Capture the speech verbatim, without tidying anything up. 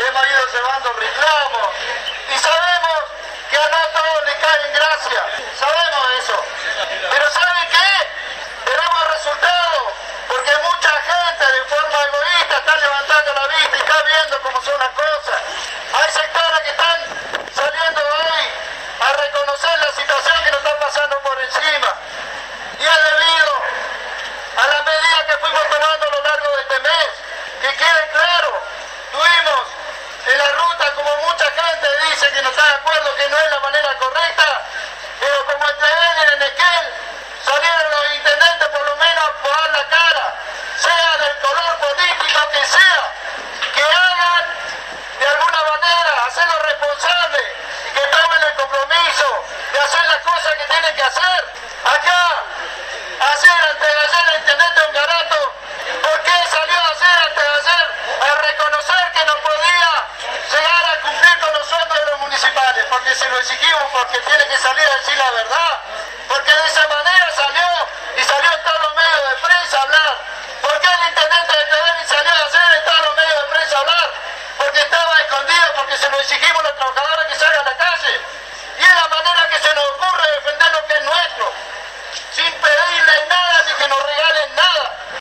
hemos ido llevando reclamos y sabemos que a no todos les cae en gracia, sabemos eso, pero ¿saben qué? Tenemos resultados, porque mucha gente de forma egoísta está levantando la vista y está viendo cómo son las cosas. Hay sectores que están saliendo hoy a reconocer la situación que nos está pasando por encima, y es debido a la medida que fuimos tomando a lo largo de este mes. Que quede claro, tuvimos en la ruta, como mucha gente dice que no está de acuerdo, que no es la manera correcta, pero como entre él y el Enequel salieron los intendentes por lo menos a poner la cara, sea del color político que sea, que hagan de alguna manera, hacerlo responsable y que tomen el compromiso de hacer las cosas que tienen que hacer. Acá, ayer, antes de ayer, el intendente Ongarato, ¿por qué salió ayer, antes de ayer, a reconocer que no podía llegar a cumplir con los sueldos de los municipales? Porque se lo exigimos, porque tiene que salir a decir la verdad, porque de esa manera salió y salió en todos los medios de prensa a hablar. ¿Por qué el intendente de Teverni salió ayer en todos los medios de prensa a hablar? Porque estaba escondido, porque se lo exigimos a los trabajadores que salgan a la calle. Y es la manera que se nos ocurre defender lo que es nuestro.